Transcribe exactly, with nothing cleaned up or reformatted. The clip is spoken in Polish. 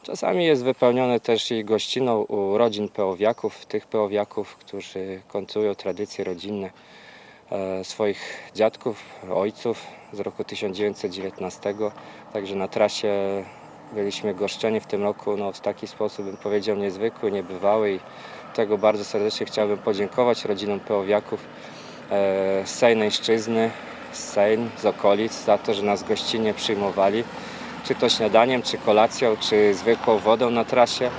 Czasami jest wypełnione też i gościną u rodzin pełowiaków, tych pełowiaków, którzy kontynuują tradycje rodzinne e, swoich dziadków, ojców z roku tysiąc dziewięćset dziewiętnastego. Także na trasie byliśmy goszczeni w tym roku no, w taki sposób, bym powiedział, niezwykły, niebywały i tego bardzo serdecznie chciałbym podziękować rodzinom pełowiaków e, z Sejneńszczyzny, z Sejn, z okolic za to, że nas gościnnie przyjmowali. Czy to śniadaniem, czy kolacją, czy zwykłą wodą na trasie.